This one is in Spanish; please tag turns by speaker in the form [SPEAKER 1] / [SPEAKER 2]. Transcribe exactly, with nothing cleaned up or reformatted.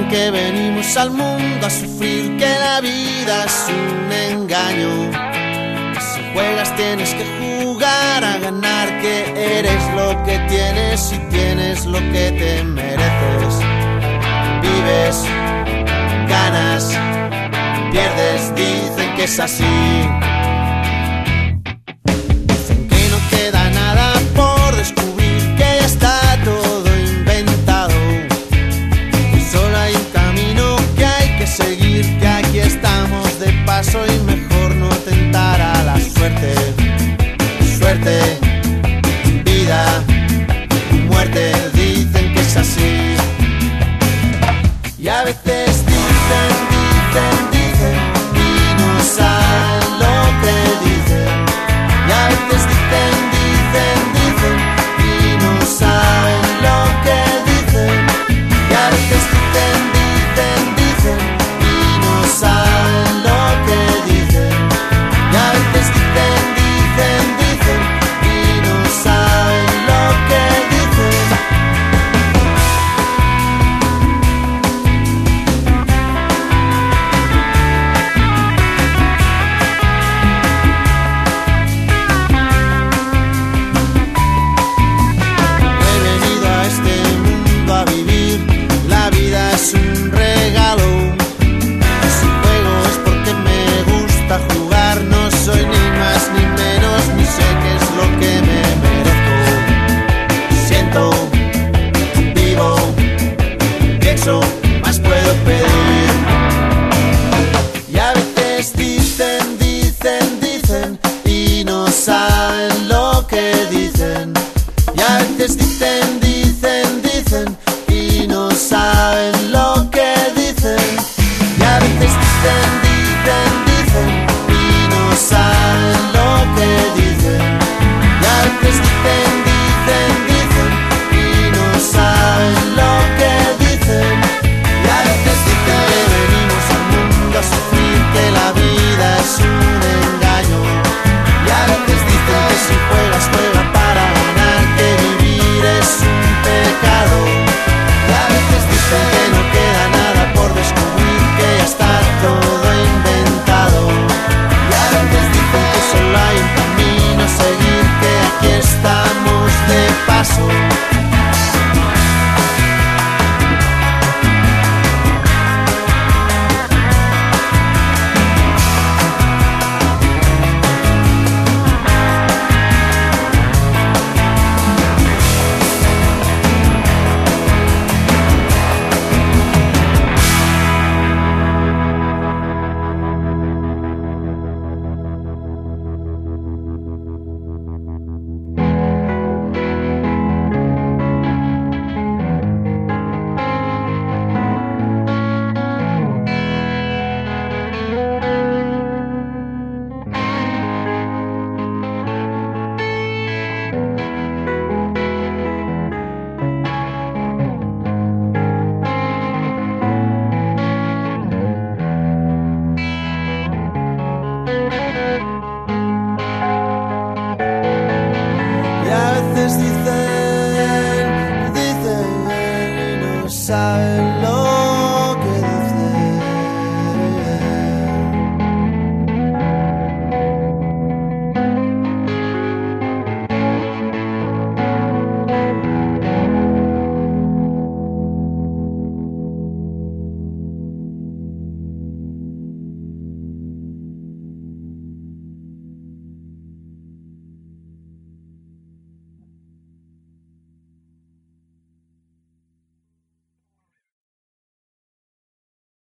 [SPEAKER 1] que venimos al mundo a sufrir, que la vida es un engaño, que si juegas tienes que jugar a ganar, que eres lo que tienes y tienes lo que te mereces. Vives, ganas, pierdes, dicen que es así. Dicen que no queda nada por descubrir, que ya está todo inventado, y solo hay un camino que hay que seguir, que aquí estamos de paso y mejor no tentar a la suerte. Suerte, vida, muerte, dicen que es así. Y a veces dicen, dicen, dicen y no saben lo que dicen. Y a veces dicen, dicen, dicen y no saben lo que dicen. Y a veces dicen, dicen, dicen y no saben lo que dicen. Y a veces dicen, dicen, dicen y no saben lo que dicen. Es un regalo, si juego es porque me gusta jugar, no soy ni más ni menos, ni sé qué es lo que me merezco. Siento, vivo, pienso, más puedo pedir. Y a veces dicen, dicen, dicen y no saben lo que dicen. Y a veces dicen, dicen, dicen y no saben lo que dicen. Y a veces dicen, dicen, dicen y no saben lo que dicen. Y a veces dicen, dicen, dicen y no saben lo que dicen. Y a veces dicen que venimos al mundo a sufrir, que la vida es un engaño. Y a veces dicen que si juegas, juega para ganar, que vivir es un pecado. Y a veces dicen que no queda nada por descubrir, que ya está todo inventado. Y a veces dicen que solo hay un camino a seguir, que aquí estamos de paso. Dicen, dicen y no saben lo